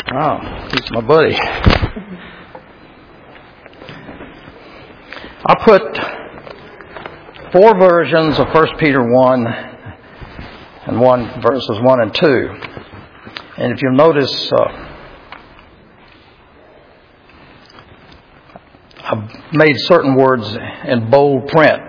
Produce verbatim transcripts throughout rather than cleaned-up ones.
Oh, he's my buddy. I put four versions of First Peter one and one verses one and two. And if you'll notice, uh, I've made certain words in bold print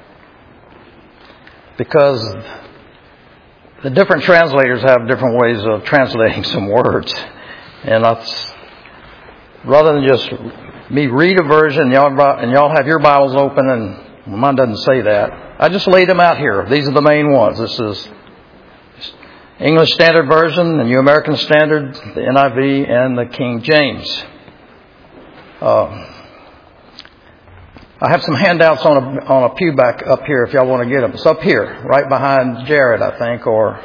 because the different translators have different ways of translating some words. And I, rather than just me read a version and y'all, and y'all have your Bibles open, and well, mine doesn't say that, I just laid them out here. These are the main ones. This is English Standard Version, the New American Standard, the N I V, and the King James. Uh, I have some handouts on a, on a pew back up here if y'all want to get them. It's up here, right behind Jared, I think, or...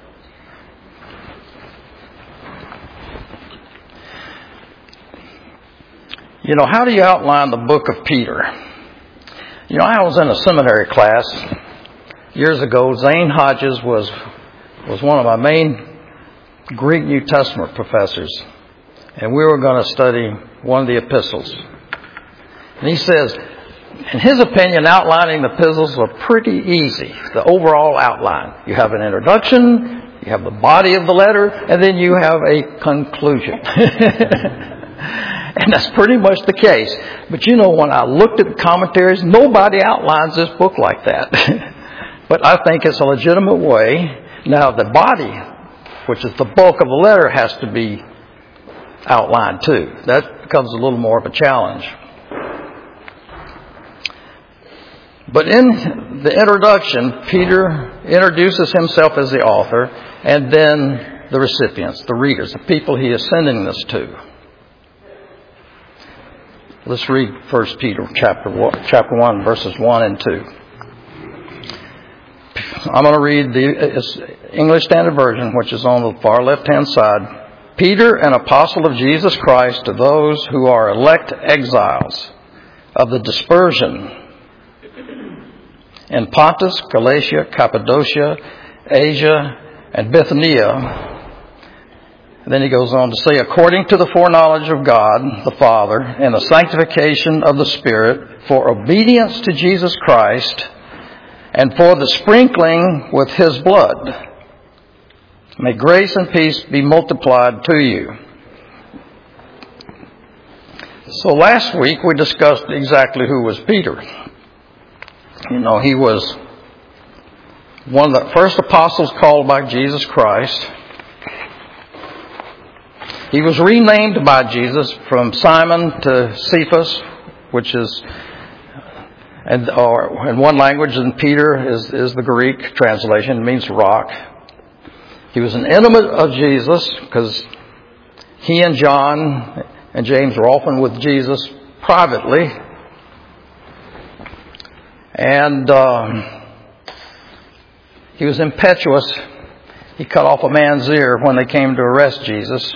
You know, how do you outline the book of Peter? You know, I was in a seminary class years ago. Zane Hodges was was one of my main Greek New Testament professors. And we were going to study one of the epistles. And he says, in his opinion, outlining the epistles are pretty easy. The overall outline. You have an introduction, you have the body of the letter, and then you have a conclusion. And that's pretty much the case. But you know, when I looked at the commentaries, nobody outlines this book like that. But I think it's a legitimate way. Now, the body, which is the bulk of the letter, has to be outlined too. That becomes a little more of a challenge. But in the introduction, Peter introduces himself as the author, and then the recipients, the readers, the people he is sending this to. Let's read First Peter chapter one, chapter one, verses one and two. I'm going to read the English Standard Version, which is on the far left-hand side. Peter, an apostle of Jesus Christ, to those who are elect exiles of the dispersion in Pontus, Galatia, Cappadocia, Asia, and Bithynia. And then he goes on to say, according to the foreknowledge of God, the Father, and the sanctification of the Spirit, for obedience to Jesus Christ, and for the sprinkling with His blood. May grace and peace be multiplied to you. So last week we discussed exactly who was Peter. You know, he was one of the first apostles called by Jesus Christ. He was renamed by Jesus from Simon to Cephas, which is, and or in one language, and Peter is, is the Greek translation. It means rock. He was an intimate of Jesus because he and John and James were often with Jesus privately. And um, he was impetuous. He cut off a man's ear when they came to arrest Jesus.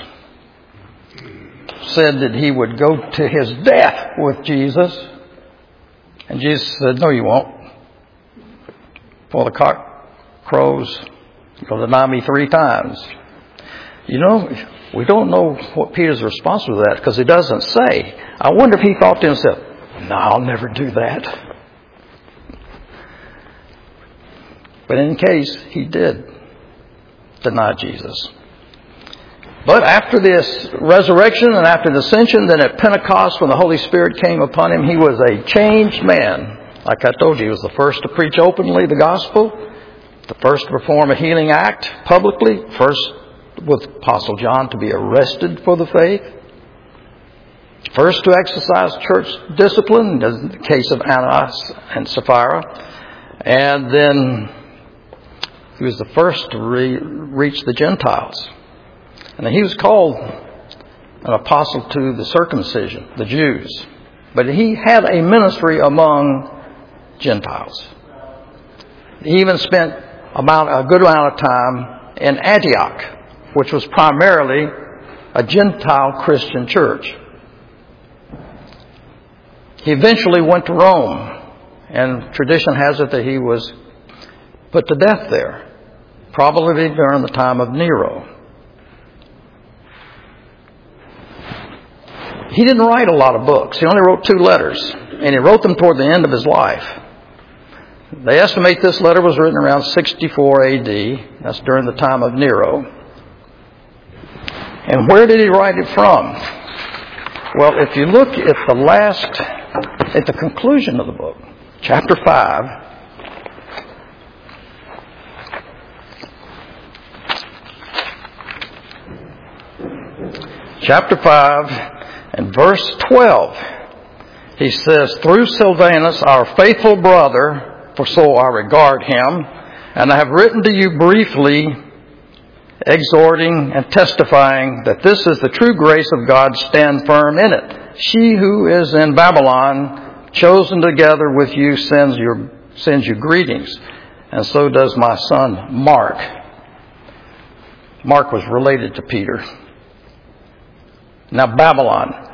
Said that he would go to his death with Jesus. And Jesus said, no, you won't. Before the cock crows, you'll deny me three times. You know, we don't know what Peter's response was to that because he doesn't say. I wonder if he thought to himself, no, I'll never do that. But in case he did deny Jesus. But after this resurrection and after the ascension, then at Pentecost when the Holy Spirit came upon him, he was a changed man. Like I told you, he was the first to preach openly the gospel, the first to perform a healing act publicly, first with Apostle John to be arrested for the faith, first to exercise church discipline, in the case of Ananias and Sapphira, and then he was the first to re- reach the Gentiles. And he was called an apostle to the circumcision, the Jews. But he had a ministry among Gentiles. He even spent about a good amount of time in Antioch, which was primarily a Gentile Christian church. He eventually went to Rome, and tradition has it that he was put to death there, probably during the time of Nero. he didn't write a lot of books. He only wrote two letters, and he wrote them toward the end of his life. They estimate this letter was written around sixty-four A D. That's during the time of Nero. And where did he write it from? Well, if you look at the last, at the conclusion of the book, chapter five, chapter five and verse twelve, he says, through Silvanus, our faithful brother, for so I regard him, and I have written to you briefly, exhorting and testifying that this is the true grace of God, stand firm in it. She who is in Babylon, chosen together with you, sends your sends you greetings, and so does my son Mark. Mark was related to Peter. Now, Babylon.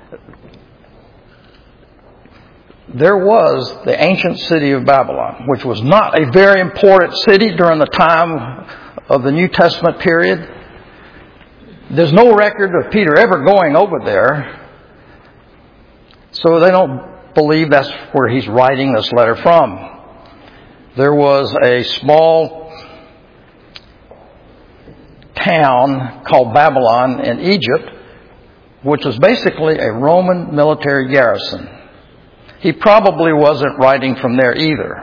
There was the ancient city of Babylon, which was not a very important city during the time of the New Testament period. There's no record of Peter ever going over there, so they don't believe that's where he's writing this letter from. There was a small town called Babylon in Egypt, which was basically a Roman military garrison. He probably wasn't writing from there either.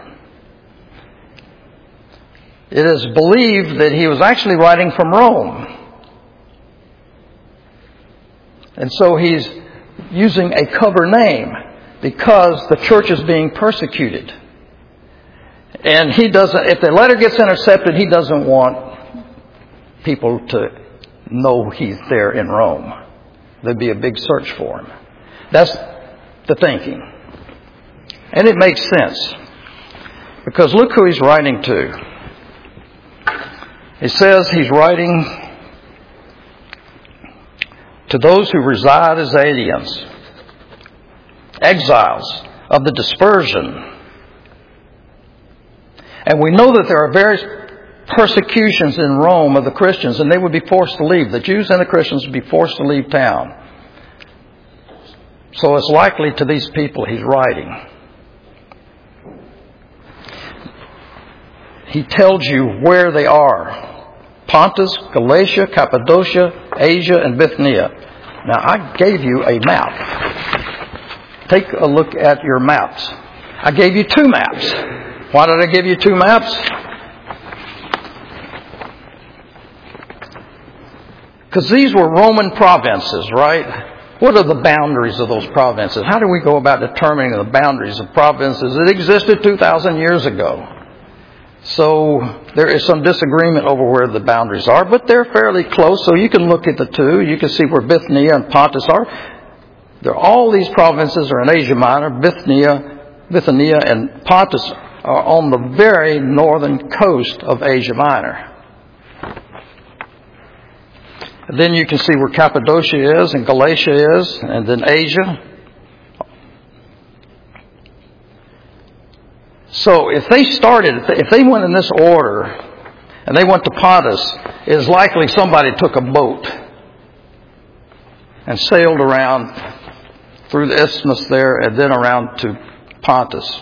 It is believed that he was actually writing from Rome. And so he's using a cover name because the church is being persecuted. And he doesn't, if the letter gets intercepted, he doesn't want people to know he's there in Rome. There'd be a big search for him. That's the thinking. And it makes sense. Because look who he's writing to. He says he's writing to those who reside as aliens, exiles of the dispersion. And we know that there are various persecutions in Rome of the Christians, and they would be forced to leave. The Jews and the Christians would be forced to leave town. So it's likely to these people he's writing. He tells you where they are. Pontus, Galatia, Cappadocia, Asia, and Bithynia. Now, I gave you a map. Take a look at your maps. I gave you two maps. Why did I give you two maps? Because these were Roman provinces, right? What are the boundaries of those provinces? How do we go about determining the boundaries of provinces that existed two thousand years ago? So there is some disagreement over where the boundaries are, but they're fairly close, so you can look at the two. You can see where Bithynia and Pontus are. There, all these provinces are in Asia Minor. Bithynia, Bithynia and Pontus are on the very northern coast of Asia Minor. And then you can see where Cappadocia is and Galatia is, and then Asia. So if they started, if they went in this order, and they went to Pontus, it is likely somebody took a boat and sailed around through the isthmus there and then around to Pontus.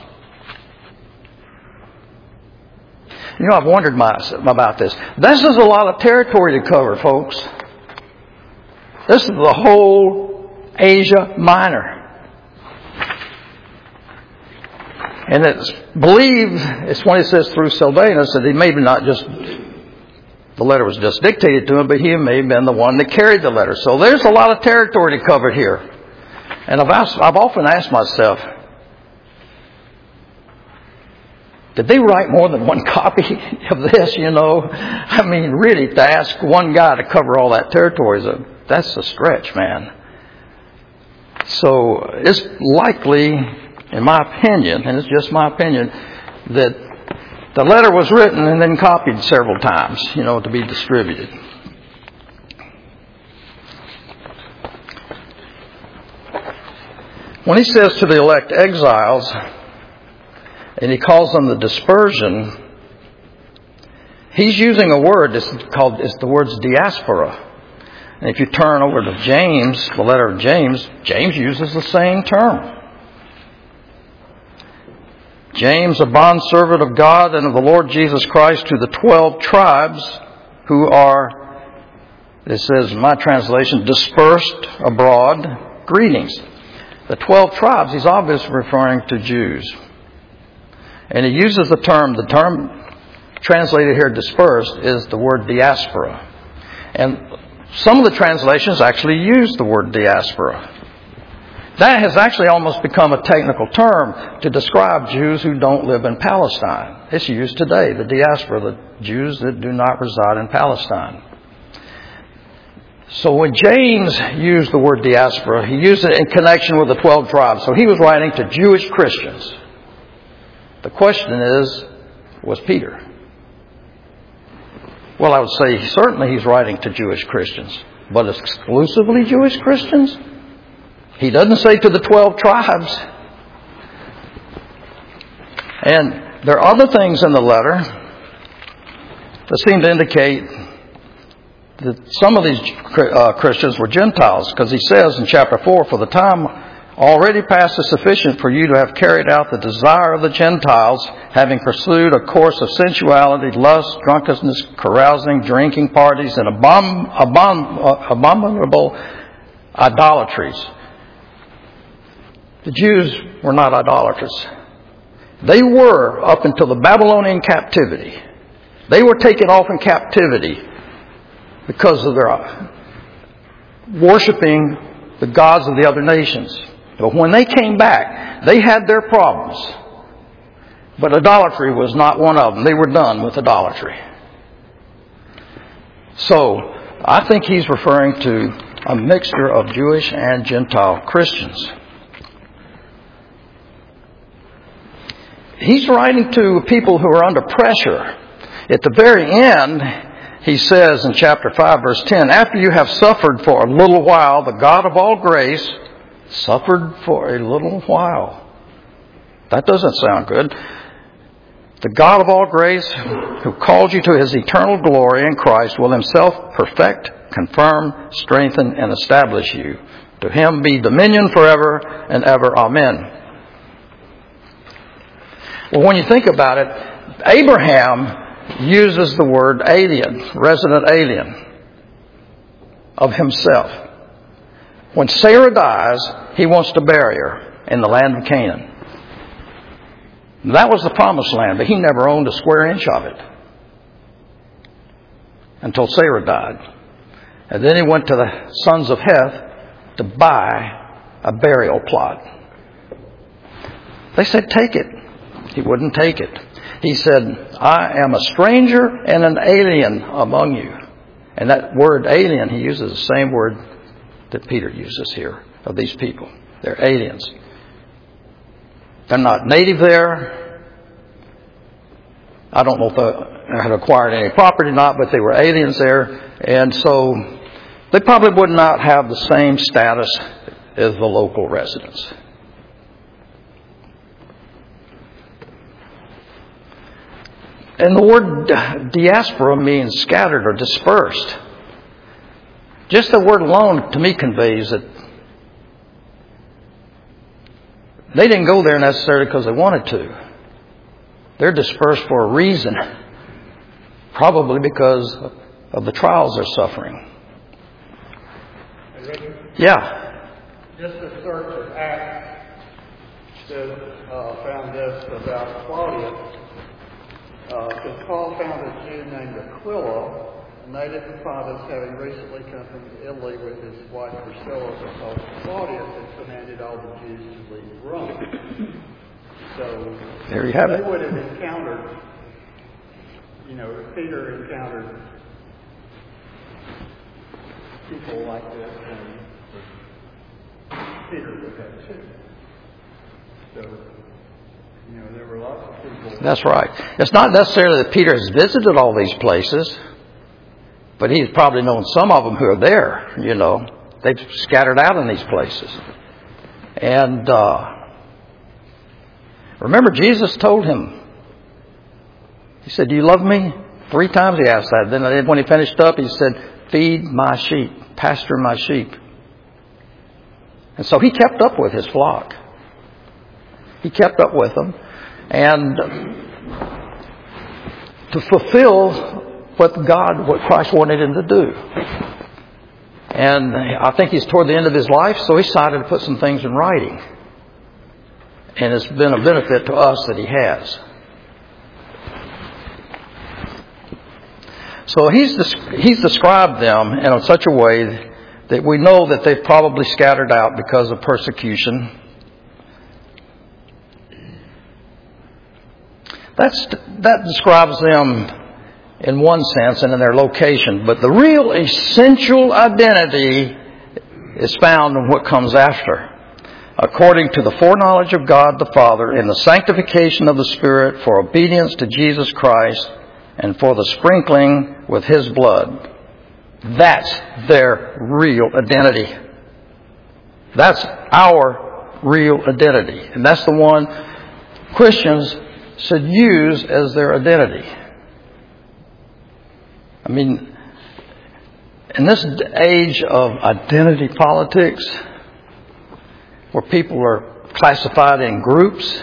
You know, I've wondered my, about this. This is a lot of territory to cover, folks. This is the whole Asia Minor. And it's believed, it's when it says through Silvanus, that he maybe not just, the letter was just dictated to him, but he may have been the one that carried the letter. So there's a lot of territory to cover here. And I've, asked, I've often asked myself, did they write more than one copy of this, you know? I mean, really, to ask one guy to cover all that territory, is a, that's a stretch, man. So it's likely, in my opinion, and it's just my opinion, that the letter was written and then copied several times, you know, to be distributed. When he says to the elect exiles, and he calls them the dispersion, he's using a word that's called, it's the word's diaspora. And if you turn over to James, the letter of James, James uses the same term. James, a bondservant of God and of the Lord Jesus Christ, to the twelve tribes who are, it says in my translation, dispersed abroad, greetings. The twelve tribes, he's obviously referring to Jews. And he uses the term, the term translated here dispersed is the word diaspora. And some of the translations actually use the word diaspora. That has actually almost become a technical term to describe Jews who don't live in Palestine. It's used today, the diaspora, the Jews that do not reside in Palestine. So when James used the word diaspora, he used it in connection with the twelve tribes. So he was writing to Jewish Christians. The question is, was Peter? Well, I would say certainly he's writing to Jewish Christians. But exclusively Jewish Christians? He doesn't say to the twelve tribes. And there are other things in the letter that seem to indicate that some of these uh, Christians were Gentiles. Because he says in chapter four, for the time already past is sufficient for you to have carried out the desire of the Gentiles, having pursued a course of sensuality, lust, drunkenness, carousing, drinking parties, and abom- abom- abominable idolatries. The Jews were not idolaters. They were up until the Babylonian captivity. They were taken off in captivity because of their worshiping the gods of the other nations. But when they came back, they had their problems. But idolatry was not one of them. They were done with idolatry. So, I think he's referring to a mixture of Jewish and Gentile Christians. He's writing to people who are under pressure. At the very end, he says in chapter five, verse ten, after you have suffered for a little while, the God of all grace suffered for a little while. That doesn't sound good. The God of all grace, who called you to His eternal glory in Christ, will Himself perfect, confirm, strengthen, and establish you. To Him be dominion forever and ever. Amen. Well, when you think about it, Abraham uses the word alien, resident alien, of himself. When Sarah dies, he wants to bury her in the land of Canaan. That was the promised land, but he never owned a square inch of it until Sarah died. And then he went to the sons of Heth to buy a burial plot. They said, take it. He wouldn't take it. He said, I am a stranger and an alien among you. And that word alien, he uses the same word that Peter uses here of these people. They're aliens. They're not native there. I don't know if they had acquired any property or not, but they were aliens there. And so they probably would not have the same status as the local residents. And the word diaspora means scattered or dispersed. Just the word alone to me conveys that they didn't go there necessarily because they wanted to. They're dispersed for a reason. Probably because of the trials they're suffering. Yeah. Just a search of Acts that uh, found this about Claudius. Because uh, Paul found a Jew named Aquila, a native of Pontus, having recently come from Italy with his wife Priscilla, because Claudius had commanded all the Jews to leave Rome. So there you have they it. would have encountered, you know, if Peter encountered people like this, and Peter would have too. So. You know, there were lots of people. That's right. It's not necessarily that Peter has visited all these places, but he's probably known some of them who are there, you know. They've scattered out in these places. And uh, remember, Jesus told him, he said, do you love me? Three times he asked that. Then when he finished up, he said, feed my sheep, pasture my sheep. And so he kept up with his flock. He kept up with them. And to fulfill what God, what Christ wanted him to do. And I think he's toward the end of his life, so he decided to put some things in writing. And it's been a benefit to us that he has. So he's he's described them in such a way that we know that they've probably scattered out because of persecution. That's, that describes them in one sense and in their location. But the real essential identity is found in what comes after. According to the foreknowledge of God the Father and the sanctification of the Spirit for obedience to Jesus Christ and for the sprinkling with His blood. That's their real identity. That's our real identity. And that's the one Christians should use as their identity. I mean, in this age of identity politics, where people are classified in groups,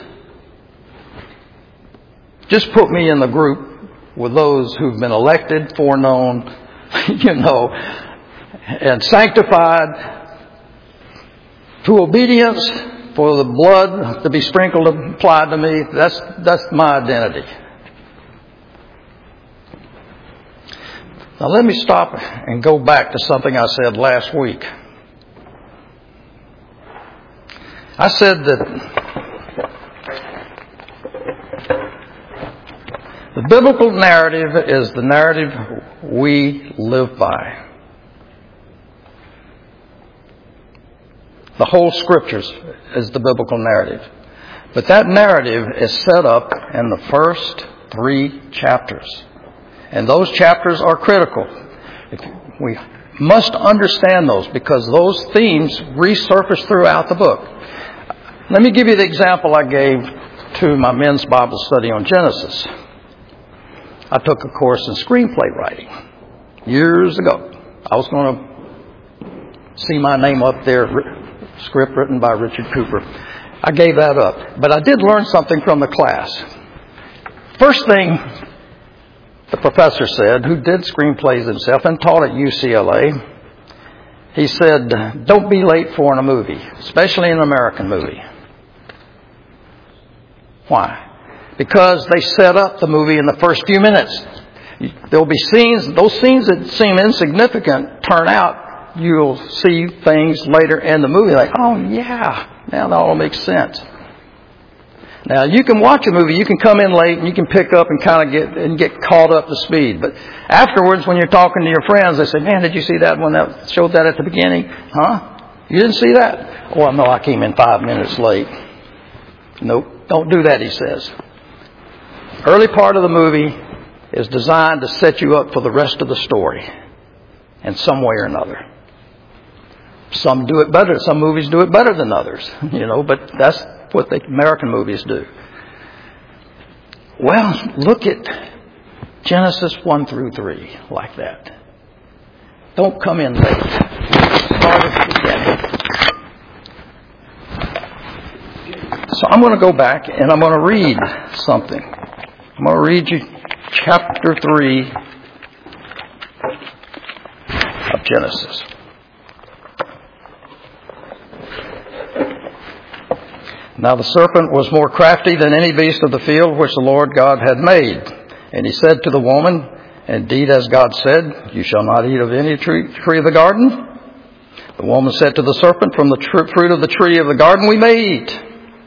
just put me in the group with those who've been elected, foreknown, you know, and sanctified to obedience for the blood to be sprinkled and applied to me. That's, that's my identity. Now let me stop and go back to something I said last week. I said that the biblical narrative is the narrative we live by. The whole Scriptures is the biblical narrative. But that narrative is set up in the first three chapters. And those chapters are critical. We must understand those because those themes resurface throughout the book. Let me give you the example I gave to my men's Bible study on Genesis. I took a course in screenplay writing years ago. I was going to see my name up there, script written by Richard Cooper. I gave that up. But I did learn something from the class. First thing the professor said, who did screenplays himself and taught at U C L A, he said, don't be late for a movie, especially an American movie. Why? Because they set up the movie in the first few minutes. There'll be scenes, those scenes that seem insignificant turn out, you'll see things later in the movie like, oh yeah, now that all makes sense. Now you can watch a movie, you can come in late and you can pick up and kind of get and get caught up to speed. But afterwards when you're talking to your friends, they say, man, did you see that one that showed that at the beginning? Huh? You didn't see that? Oh, no, I came in five minutes late. Nope, don't do that, he says. Early part of the movie is designed to set you up for the rest of the story in some way or another. Some do it better. Some movies do it better than others, you know, but that's what the American movies do. Well, look at Genesis one through three like that. Don't come in late. Start at the beginning. So I'm going to go back and I'm going to read something. I'm going to read you chapter three of Genesis. Now the serpent was more crafty than any beast of the field which the Lord God had made. And he said to the woman, indeed, as God said, you shall not eat of any tree, tree of the garden. The woman said to the serpent, from the tr- fruit of the tree of the garden we may eat.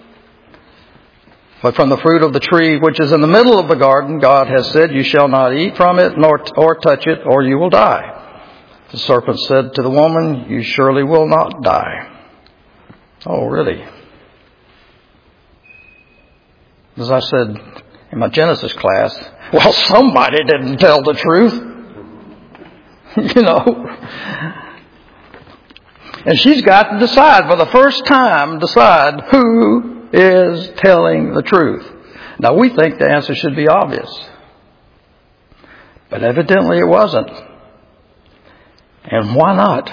But from the fruit of the tree which is in the middle of the garden, God has said, you shall not eat from it, nor or touch it, or you will die. The serpent said to the woman, you surely will not die. Oh, really? As I said in my Genesis class, well, somebody didn't tell the truth. You know. And she's got to decide, for the first time, decide who is telling the truth. Now, we think the answer should be obvious. But evidently it wasn't. And why not?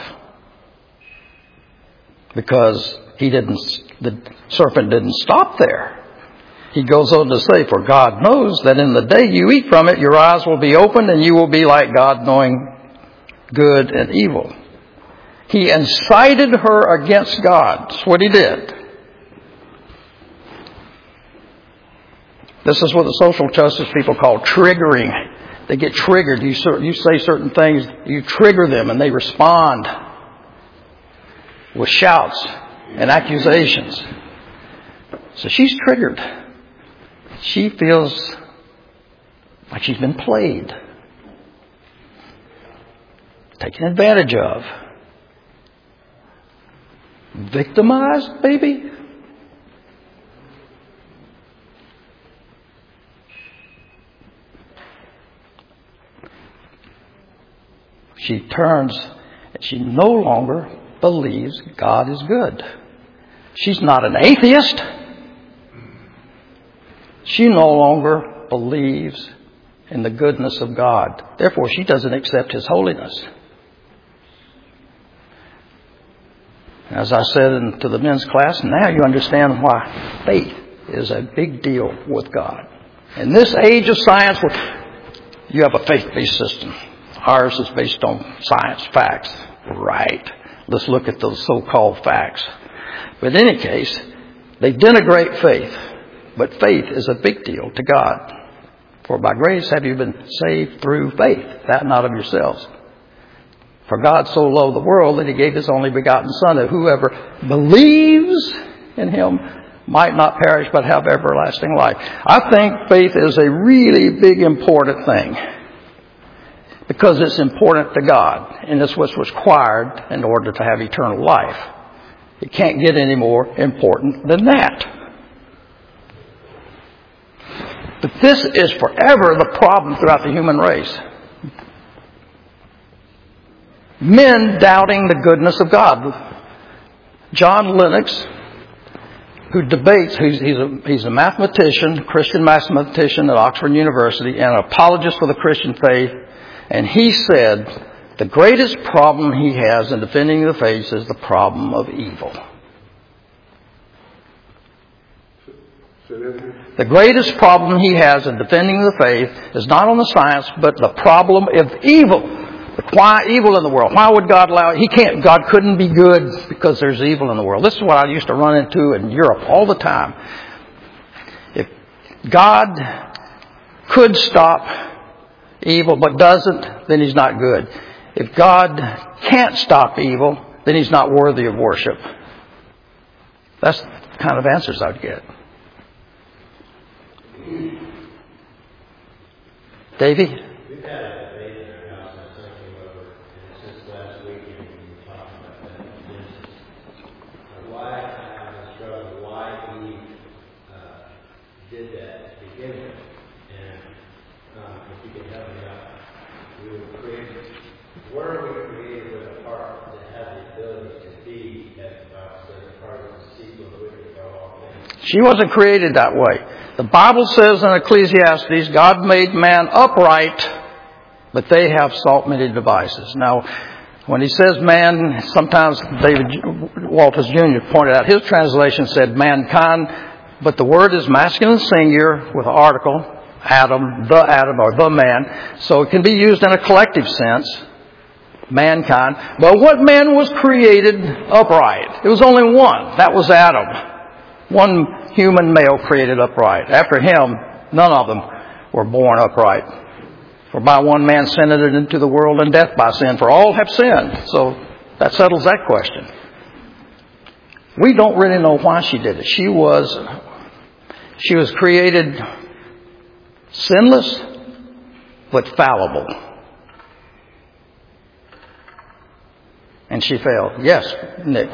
Because he didn't, the serpent didn't stop there. He goes on to say, for God knows that in the day you eat from it, your eyes will be opened and you will be like God, knowing good and evil. He incited her against God. That's what he did. This is what the social justice people call triggering. They get triggered. You, you say certain things, you trigger them, and they respond with shouts and accusations. So she's triggered. She feels like she's been played, taken advantage of, victimized, maybe. She turns and she no longer believes God is good. She's not an atheist. She no longer believes in the goodness of God. Therefore, she doesn't accept His holiness. As I said in, to the men's class, now you understand why faith is a big deal with God. In this age of science, you have a faith-based system. Ours is based on science, facts. Right. Let's look at those so-called facts. But in any case, they denigrate faith. But faith is a big deal to God. For by grace have you been saved through faith, that not of yourselves. For God so loved the world that He gave His only begotten Son, that whoever believes in Him might not perish but have everlasting life. I think faith is a really big, important thing. Because it's important to God. And it's what's required in order to have eternal life. It can't get any more important than that. But this is forever the problem throughout the human race. Men doubting the goodness of God. John Lennox, who debates, he's, he's, a, he's a mathematician, Christian mathematician at Oxford University, and an apologist for the Christian faith. And he said the greatest problem he has in defending the faith is the problem of evil. The greatest problem he has in defending the faith is not on the science, but the problem of evil. Why evil in the world? Why would God allow it? He can't, God couldn't be good because there's evil in the world. This is what I used to run into in Europe all the time. If God could stop evil but doesn't, then He's not good. If God can't stop evil, then He's not worthy of worship. That's the kind of answers I'd get. Davey? We've had a debate in our house on something over, and since last weekend we were talking about that in Genesis. Uh, why I have a struggle, why Eve uh, did that to begin with. And um, if you could help me out, we were created, were we created with a heart that has the ability to be, as the Bible says, a heart of the sequel of wicked for all things? She wasn't created that way. The Bible says in Ecclesiastes, God made man upright, but they have sought many devices. Now, when he says man, sometimes David Walters Junior pointed out, his translation said mankind, but the word is masculine singular with an article, Adam, the Adam, or the man. So it can be used in a collective sense, mankind. But what man was created upright? It was only one. That was Adam. One human male created upright. After him, none of them were born upright. For by one man sin entered into the world, and death by sin. For all have sinned. So that settles that question. We don't really know why she did it. She was, she was created sinless, but fallible. And she failed. Yes, Nick.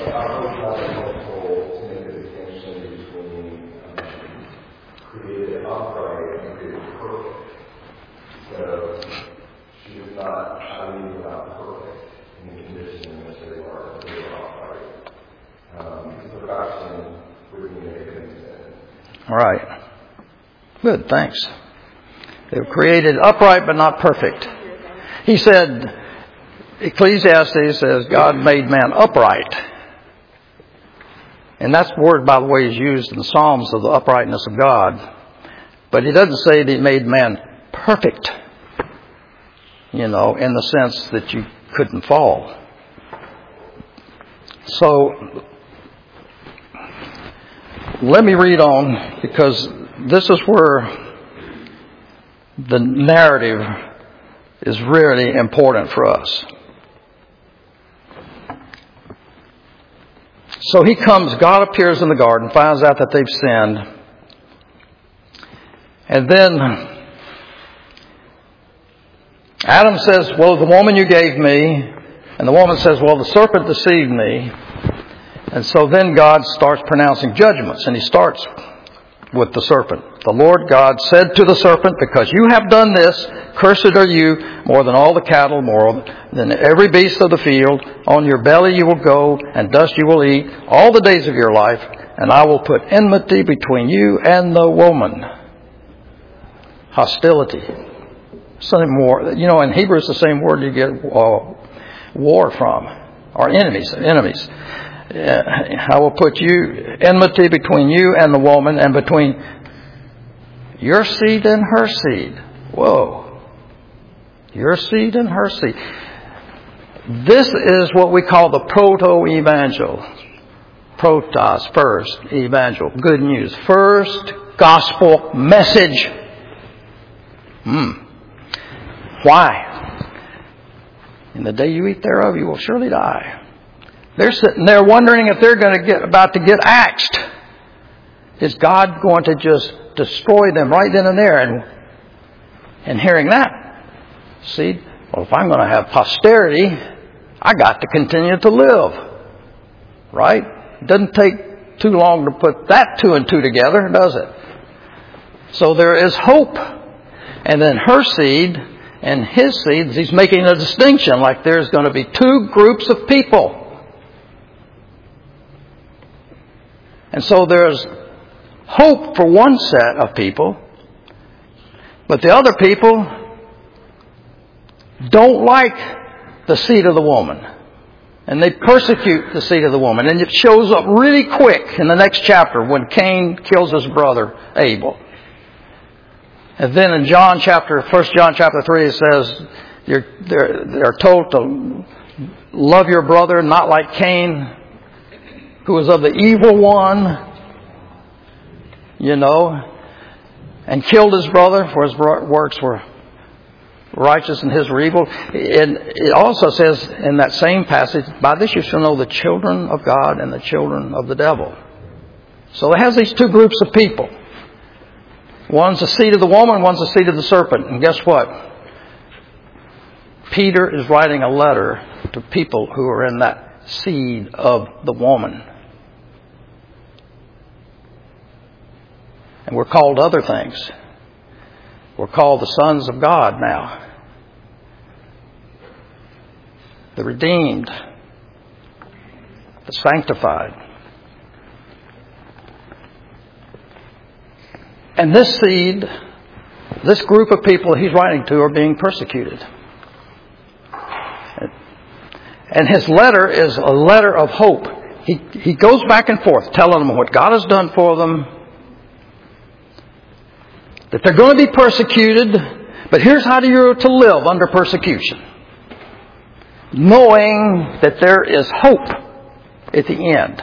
All right. Good, thanks. They were created upright but not perfect. He said, Ecclesiastes says God made man upright. And that's the word, by the way, is used in the Psalms of the uprightness of God. But he doesn't say that he made man perfect, you know, in the sense that you couldn't fall. So, let me read on, because this is where the narrative is really important for us. So he comes, God appears in the garden, finds out that they've sinned. And then Adam says, well, the woman you gave me. And the woman says, well, the serpent deceived me. And so then God starts pronouncing judgments. And he starts with the serpent. The Lord God said to the serpent, because you have done this, cursed are you more than all the cattle, more than every beast of the field. On your belly you will go, and dust you will eat all the days of your life. And I will put enmity between you and the woman. Hostility. Something more. You know, in Hebrew it's the same word you get uh, war from. Or enemies. Enemies. I will put you enmity between you and the woman, and between your seed and her seed. Whoa. Your seed and her seed. This is what we call the proto-evangel. Protos, first. Evangel. Good news. First gospel message. Hmm. Why? In the day you eat thereof, you will surely die. They're sitting there wondering if they're going to get about to get axed. Is God going to just destroy them right then and there? And and hearing that, see, well, if I'm going to have posterity, I got to continue to live. Right? It doesn't take too long to put that two and two together, does it? So there is hope. And then her seed and his seed, he's making a distinction, like there's going to be two groups of people. And so there's hope for one set of people, but the other people don't like the seed of the woman. And they persecute the seed of the woman. And it shows up really quick in the next chapter when Cain kills his brother Abel. And then in John chapter, First John chapter three, it says you're, they're, they're told to love your brother, not like Cain, who was of the evil one, you know, and killed his brother, for his works were righteous and his were evil. And it also says in that same passage, by this you shall know the children of God and the children of the devil. So it has these two groups of people. One's the seed of the woman, one's the seed of the serpent. And guess what? Peter is writing a letter to people who are in that seed of the woman. And we're called other things. We're called the sons of God now. The redeemed. The sanctified. And this seed, this group of people he's writing to are being persecuted. And his letter is a letter of hope. He, he goes back and forth telling them what God has done for them. That they're going to be persecuted. But here's how you're to live under persecution. Knowing that there is hope at the end.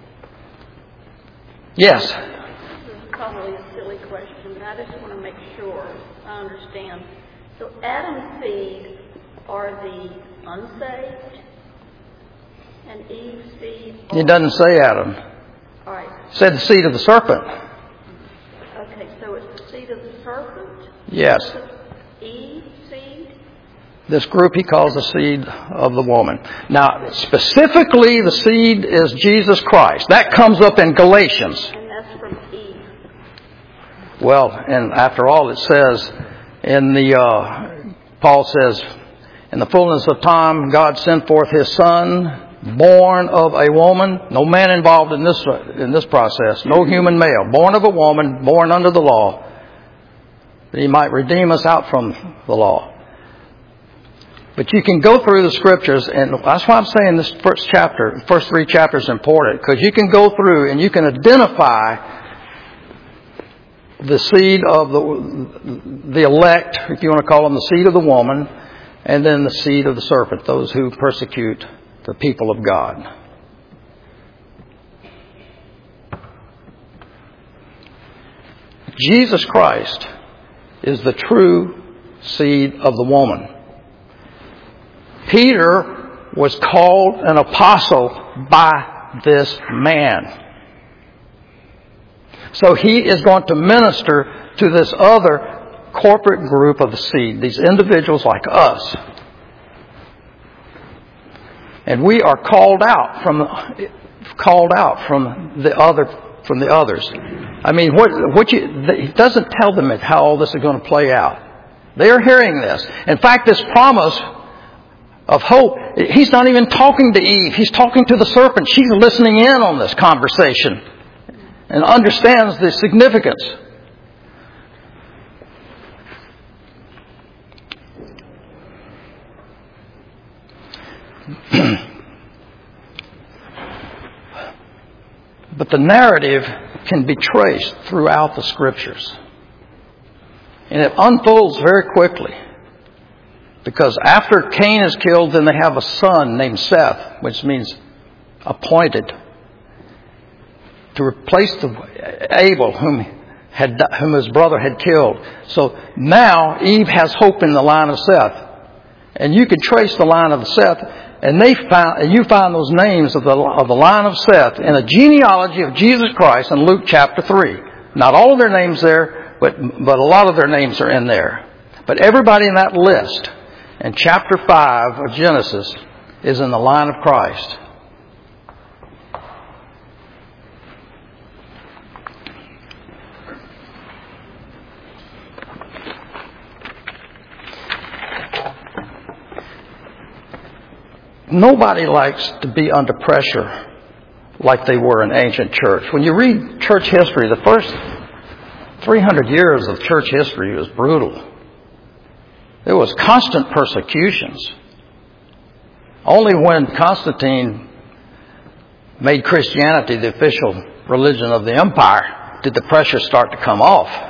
Yes? This is probably a silly question, but I just want to make sure I understand. So Adam's seed are the unsaved, and Eve's seed are... It doesn't say Adam. All right. It said the seed of the serpent. Okay, so it's the seed of the serpent? Yes. Eve's seed? This group he calls the seed of the woman. Now, specifically, the seed is Jesus Christ. That comes up in Galatians. And that's from Eve. Well, and after all, it says in the, uh, Paul says, in the fullness of time, God sent forth His Son, born of a woman. No man involved in this, in this process. No human male. Born of a woman, born under the law. That He might redeem us out from the law. But you can go through the scriptures, and that's why I'm saying this first chapter, first three chapters are important, because you can go through and you can identify the seed of the, the elect, if you want to call them, the seed of the woman, and then the seed of the serpent, those who persecute the people of God. Jesus Christ is the true seed of the woman. Peter was called an apostle by this man. So he is going to minister to this other corporate group of the seed, these individuals like us. And we are called out from called out from the other from the others. I mean, what what you it doesn't tell them how all this is going to play out. They are hearing this. In fact, this promise of hope, he's not even talking to Eve. He's talking to the serpent. She's listening in on this conversation and understands the significance. But the narrative can be traced throughout the Scriptures. And it unfolds very quickly. Because after Cain is killed, then they have a son named Seth, which means appointed, to replace the Abel, whom had whom his brother had killed. So now Eve has hope in the line of Seth, and you can trace the line of Seth, and they found, and you find those names of the of the line of Seth in a genealogy of Jesus Christ in Luke chapter three. Not all of their names there, but but a lot of their names are in there. But everybody in that list in chapter five of Genesis is in the line of Christ. Nobody likes to be under pressure like they were in ancient church. When you read church history, the first three hundred years of church history was brutal. There was constant persecutions. Only when Constantine made Christianity the official religion of the empire did the pressure start to come off.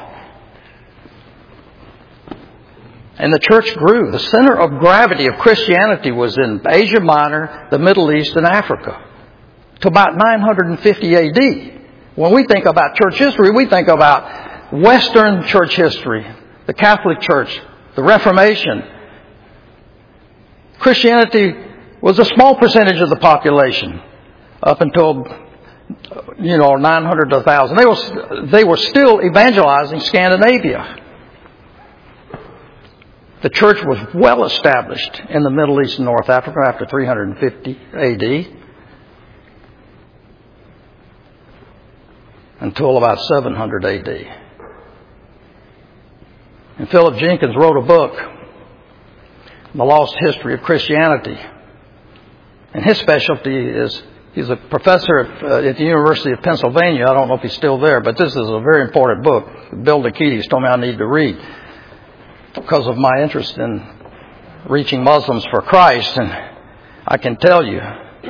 And the church grew. The center of gravity of Christianity was in Asia Minor, the Middle East, and Africa. To about nine hundred fifty A D. When we think about church history, we think about Western church history, the Catholic Church, the Reformation. Christianity was a small percentage of the population up until, you know, nine hundred to one thousand. They were, they were still evangelizing Scandinavia. The church was well established in the Middle East and North Africa after three hundred fifty A D until about seven hundred A D. And Philip Jenkins wrote a book, The Lost History of Christianity. And his specialty is, he's a professor at, uh, at the University of Pennsylvania. I don't know if he's still there, but this is a very important book. Bill Nikides told me I need to read, because of my interest in reaching Muslims for Christ. And I can tell you,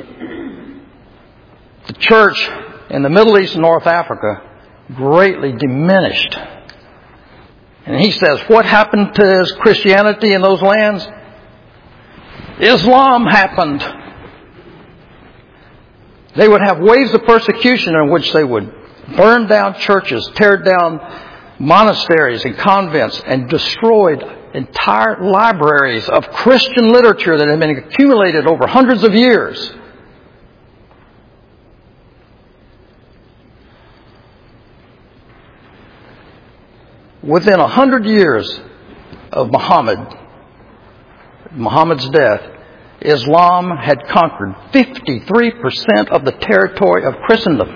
the church in the Middle East and North Africa greatly diminished. And he says, what happened to Christianity in those lands? Islam happened. They would have waves of persecution in which they would burn down churches, tear down monasteries and convents, and destroyed entire libraries of Christian literature that had been accumulated over hundreds of years. Within a hundred years of Muhammad, Muhammad's death, Islam had conquered fifty-three percent of the territory of Christendom.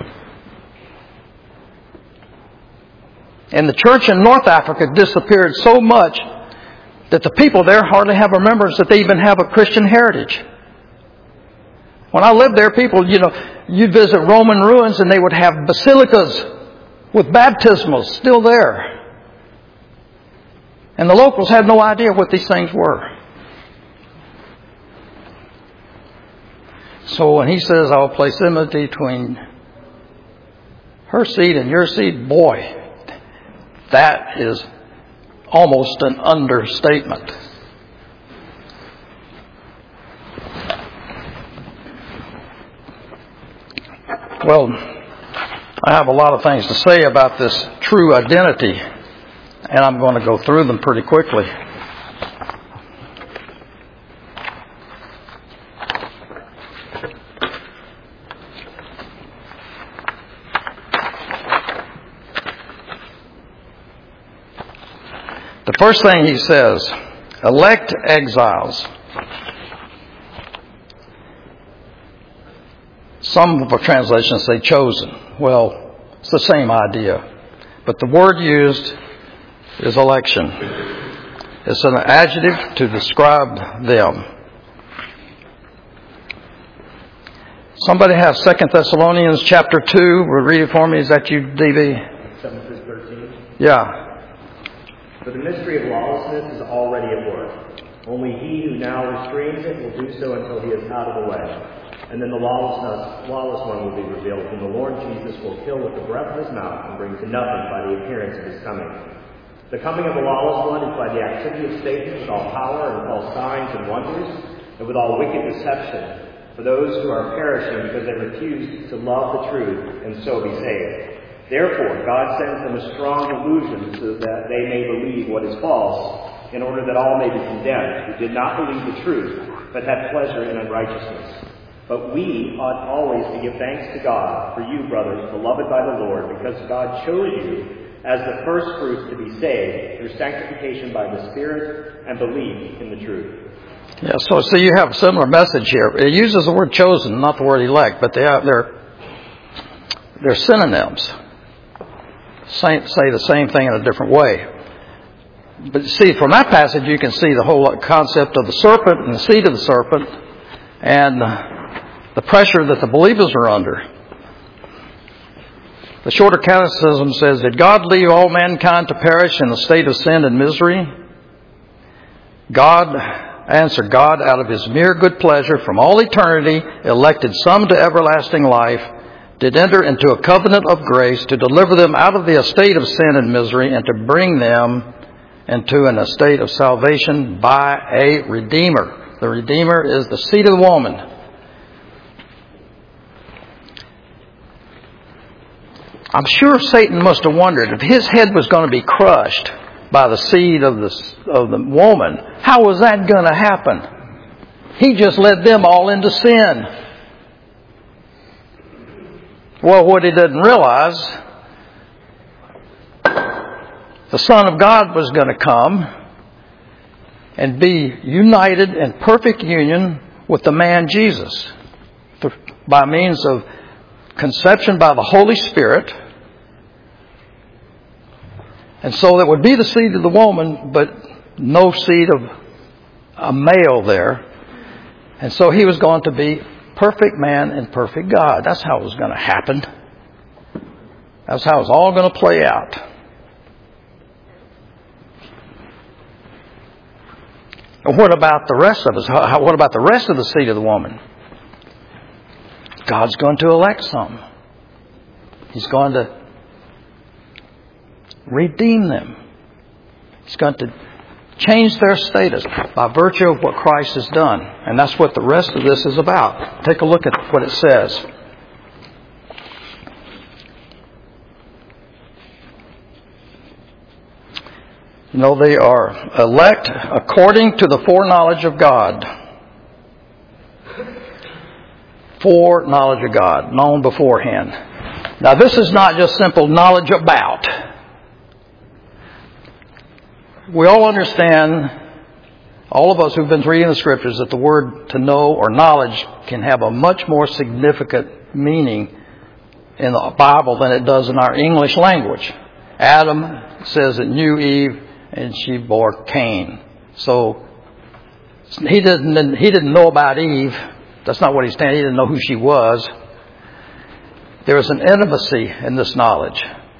And the church in North Africa disappeared so much that the people there hardly have remembrance that they even have a Christian heritage. When I lived there, people, you know, you'd visit Roman ruins and they would have basilicas with baptismals still there. And the locals had no idea what these things were. So when he says, I'll place enmity between her seed and your seed, boy, that is almost an understatement. Well, I have a lot of things to say about this true identity, and I'm going to go through them pretty quickly. The first thing he says, elect exiles. Some of our translations say chosen. Well, it's the same idea. But the word used is election. It's an adjective to describe them. Somebody have Second Thessalonians chapter two. Will read it for me. Is that you, D B? seven through thirteen. Yeah. For the mystery of lawlessness is already at work. Only he who now restrains it will do so until he is out of the way. And then the lawlessness, lawless one will be revealed, whom the Lord Jesus will kill with the breath of his mouth and bring to nothing by the appearance of his coming. The coming of the lawless one is by the activity of Satan with all power and false signs and wonders, and with all wicked deception, for those who are perishing because they refuse to love the truth and so be saved. Therefore, God sends them a strong delusion so that they may believe what is false, in order that all may be condemned, who did not believe the truth, but had pleasure in unrighteousness. But we ought always to give thanks to God for you, brothers, beloved by the Lord, because God chose you as the first fruits to be saved through sanctification by the Spirit and belief in the truth. Yeah, so so you have a similar message here. It uses the word chosen, not the word elect, but they have, they're they're synonyms. Say, say the same thing in a different way. But see, from that passage, you can see the whole concept of the serpent and the seed of the serpent, and the pressure that the believers are under. The Shorter Catechism says, did God leave all mankind to perish in a state of sin and misery? God, answer, God, out of his mere good pleasure from all eternity, elected some to everlasting life, did enter into a covenant of grace to deliver them out of the estate of sin and misery and to bring them into an estate of salvation by a Redeemer. The Redeemer is the seed of the woman. I'm sure Satan must have wondered if his head was going to be crushed by the seed of the, of the woman, how was that going to happen? He just led them all into sin. Well, what he didn't realize, the Son of God was going to come and be united in perfect union with the man Jesus by means of conception by the Holy Spirit. And so that would be the seed of the woman, but no seed of a male there. And so he was going to be perfect man and perfect God. That's how it was going to happen. That's how it's all going to play out. And what about the rest of us? How, what about the rest of the seed of the woman? God's going to elect some. He's going to redeem them. He's going to change their status by virtue of what Christ has done. And that's what the rest of this is about. Take a look at what it says. You know, they are elect according to the foreknowledge of God. Foreknowledge of God, known beforehand. Now, this is not just simple knowledge about. We all understand, all of us who've been reading the Scriptures, that the word to know or knowledge can have a much more significant meaning in the Bible than it does in our English language. Adam says it knew Eve, and she bore Cain. So he didn't he didn't know about Eve. That's not what he's saying. He didn't know who she was. There is an intimacy in this knowledge.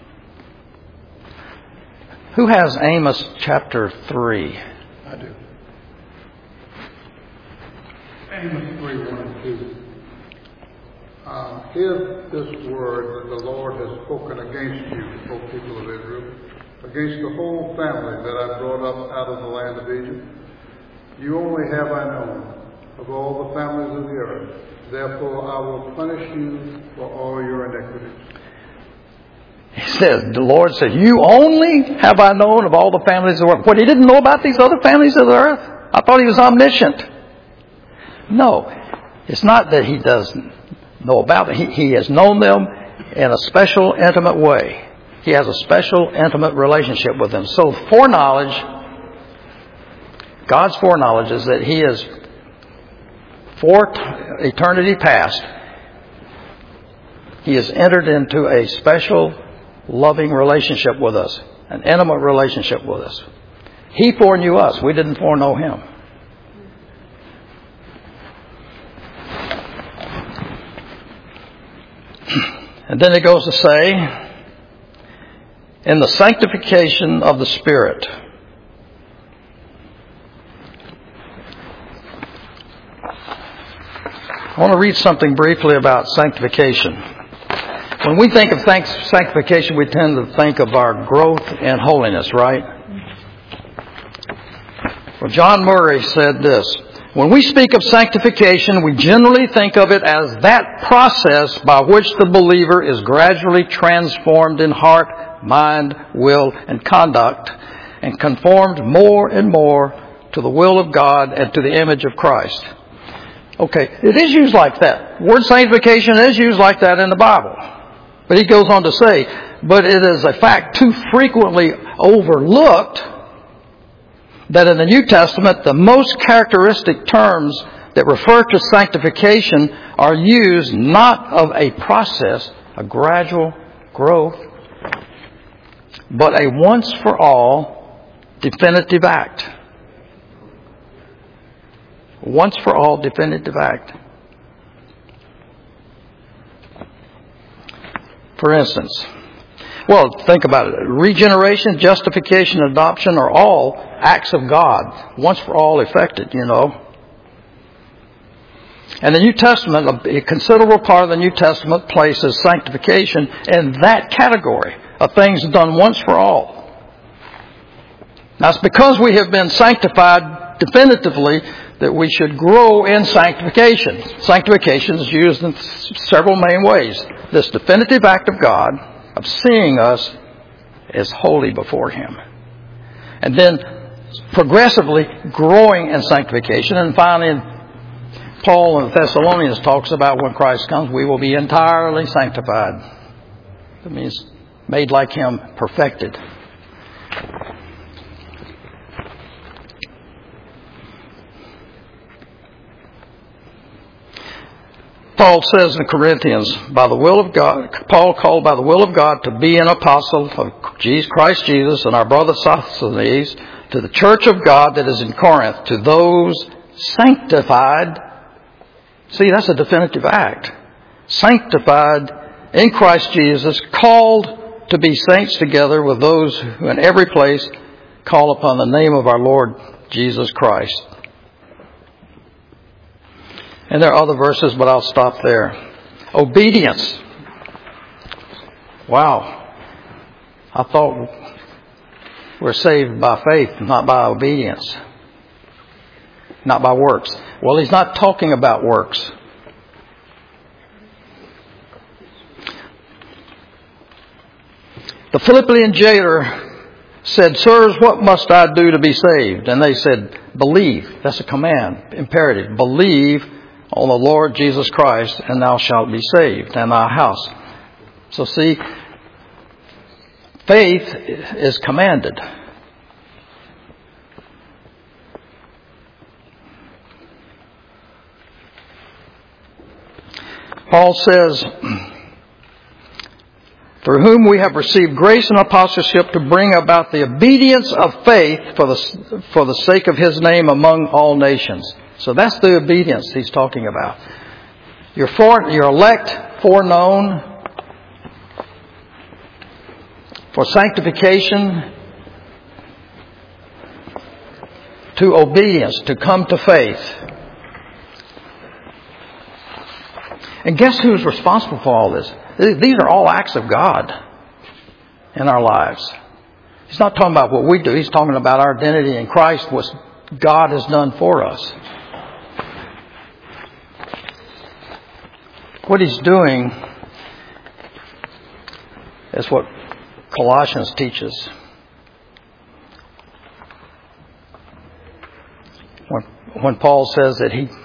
Who has Amos chapter three? I do. Amos three, one and two. Um, hear this word that the Lord has spoken against you, O people of Israel, against the whole family that I brought up out of the land of Egypt. You only have I known of all the families of the earth. Therefore I will punish you for all your iniquities. He says, the Lord said, you only have I known of all the families of the earth. What, he didn't know about these other families of the earth? I thought he was omniscient. No, it's not that he doesn't know about them. He, he has known them in a special, intimate way. He has a special, intimate relationship with them. So foreknowledge, God's foreknowledge is that He is, for eternity past, He has entered into a special, loving relationship with us, an intimate relationship with us. He foreknew us. We didn't foreknow Him. And then it goes to say, in the sanctification of the Spirit. I want to read something briefly about sanctification. When we think of sanctification, we tend to think of our growth in holiness, right? Well, John Murray said this, when we speak of sanctification, we generally think of it as that process by which the believer is gradually transformed in heart, mind, will, and conduct, and conformed more and more to the will of God and to the image of Christ. Okay, it is used like that. The word sanctification is used like that in the Bible. But he goes on to say, but it is a fact too frequently overlooked that in the New Testament, the most characteristic terms that refer to sanctification are used not of a process, a gradual growth, but a once-for-all definitive act. Once-for-all definitive act. For instance, well, think about it. Regeneration, justification, adoption are all acts of God, once for all effected, you know. And the New Testament, a considerable part of the New Testament places sanctification in that category of things done once for all. Now, it's because we have been sanctified definitively that we should grow in sanctification. Sanctification is used in several main ways. This definitive act of God of seeing us as holy before Him. And then progressively growing in sanctification. And finally, Paul in Thessalonians talks about when Christ comes, we will be entirely sanctified. That means made like Him, perfected. Paul says in Corinthians, by the will of God, Paul called by the will of God to be an apostle of Jesus, Christ Jesus and our brother Sosthenes, to the church of God that is in Corinth, to those sanctified. See, that's a definitive act. Sanctified in Christ Jesus, called to be saints together with those who in every place call upon the name of our Lord Jesus Christ. And there are other verses, but I'll stop there. Obedience. Wow. I thought we're saved by faith, not by obedience. Not by works. Well, he's not talking about works. The Philippian jailer said, sirs, what must I do to be saved? And they said, believe. That's a command, imperative. Believe on the Lord Jesus Christ, and thou shalt be saved, and thy house. So see, faith is commanded. Paul says, through whom we have received grace and apostleship to bring about the obedience of faith for the, for the sake of His name among all nations. So that's the obedience he's talking about. You're, for, you're elect, foreknown, for sanctification, to obedience, to come to faith. And guess who's responsible for all this? These are all acts of God in our lives. He's not talking about what we do. He's talking about our identity in Christ, what God has done for us. What he's doing is what Colossians teaches. When, when Paul says that he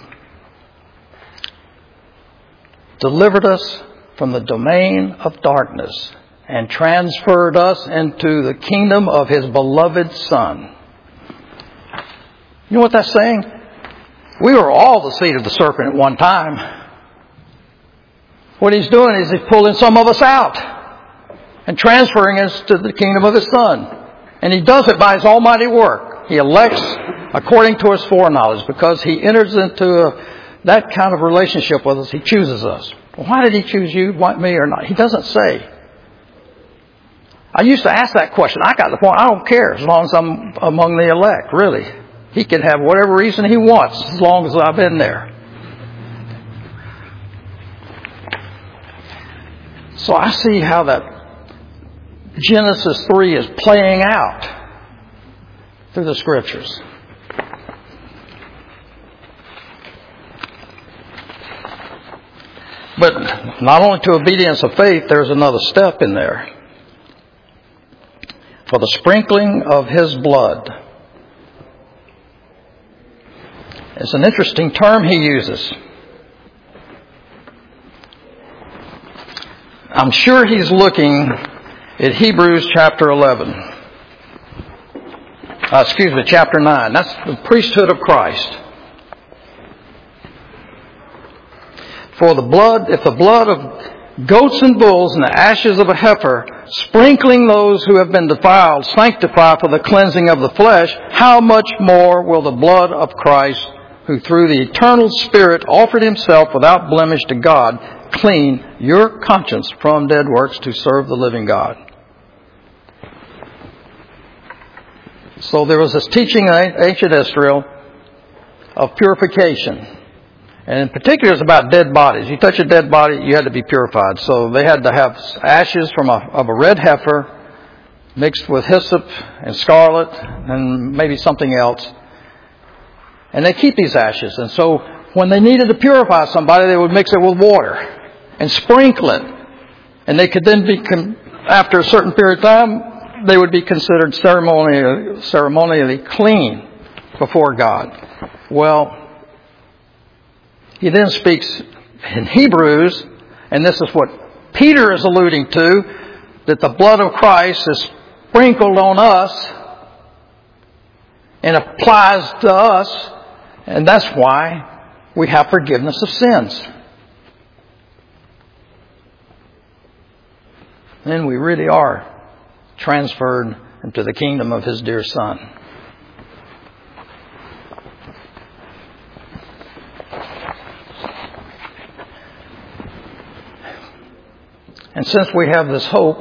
delivered us from the domain of darkness and transferred us into the kingdom of his beloved Son. You know what that's saying? We were all the seed of the serpent at one time. What he's doing is he's pulling some of us out and transferring us to the kingdom of his Son. And he does it by his almighty work. He elects according to his foreknowledge, because he enters into a, that kind of relationship with us. He chooses us. Well, why did he choose you, why me or not? He doesn't say. I used to ask that question. I got to the point, I don't care as long as I'm among the elect, really. He can have whatever reason he wants as long as I've been there. So I see how that Genesis three is playing out through the Scriptures. But not only to obedience of faith, there's another step in there. For the sprinkling of his blood. It's an interesting term he uses. I'm sure he's looking at Hebrews chapter eleven. Uh, excuse me, chapter nine. That's the priesthood of Christ. For the blood, if the blood of goats and bulls and the ashes of a heifer, sprinkling those who have been defiled, sanctify for the cleansing of the flesh, how much more will the blood of Christ, who through the eternal Spirit offered himself without blemish to God, clean your conscience from dead works to serve the living God. So there was this teaching in ancient Israel of purification. And in particular, it's about dead bodies. You touch a dead body, you had to be purified. So they had to have ashes from a, of a red heifer mixed with hyssop and scarlet and maybe something else. And they keep these ashes. And so when they needed to purify somebody, they would mix it with water and sprinkle it. And they could then be, after a certain period of time, they would be considered ceremonially, ceremonially clean before God. Well, he then speaks in Hebrews, and this is what Peter is alluding to, that the blood of Christ is sprinkled on us and applies to us, and that's why we have forgiveness of sins. Then we really are transferred into the kingdom of his dear Son. And since we have this hope,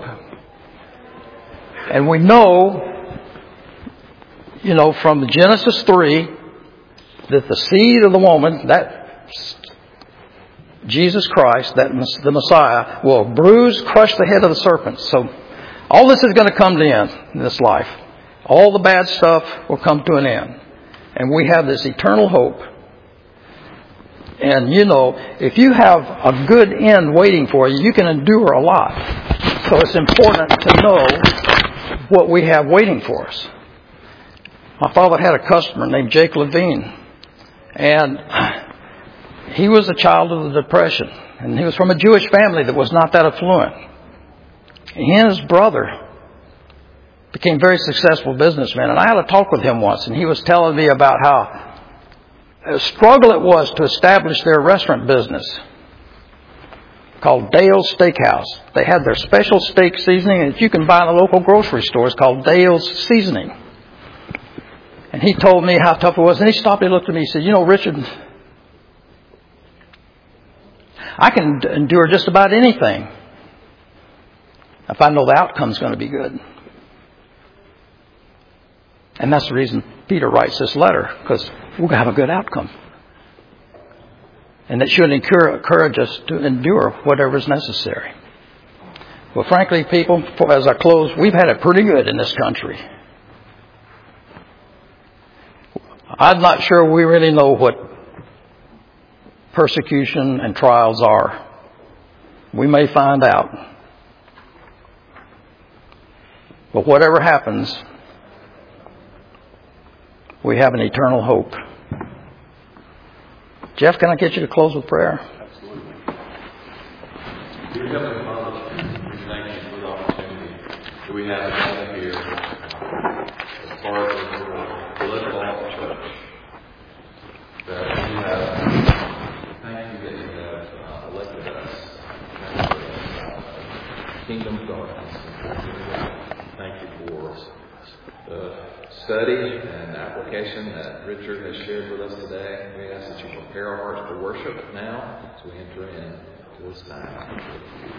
and we know, you know, from Genesis three, that the seed of the woman, that Jesus Christ, that the Messiah, will bruise, crush the head of the serpent. So all this is going to come to an end in this life. All the bad stuff will come to an end. And we have this eternal hope. And, you know, if you have a good end waiting for you, you can endure a lot. So it's important to know what we have waiting for us. My father had a customer named Jake Levine. And he was a child of the Depression. And he was from a Jewish family that was not that affluent. He and his brother became very successful businessmen. And I had a talk with him once, and he was telling me about how a struggle it was to establish their restaurant business called Dale's Steakhouse. They had their special steak seasoning, and you can buy in the local grocery stores, called Dale's Seasoning. And he told me how tough it was. And he stopped and looked at me. He said, you know, Richard, I can endure just about anything if I know the outcome's going to be good. And that's the reason Peter writes this letter, because we're going to have a good outcome. And that should encourage us to endure whatever is necessary. Well, frankly, people, as I close, we've had it pretty good in this country. I'm not sure we really know what persecution and trials are. We may find out. But whatever happens, we have an eternal hope. Jeff, can I get you to close with prayer? Absolutely. Dear Heavenly Father, we thank you for the opportunity that we have to gather here as part of the political church. That you have, thank you that you have uh, elected us as kingdom guardians. Thank you for the study and application that Richard has shared with us today. We ask that you prepare our hearts for worship now as we enter into this time.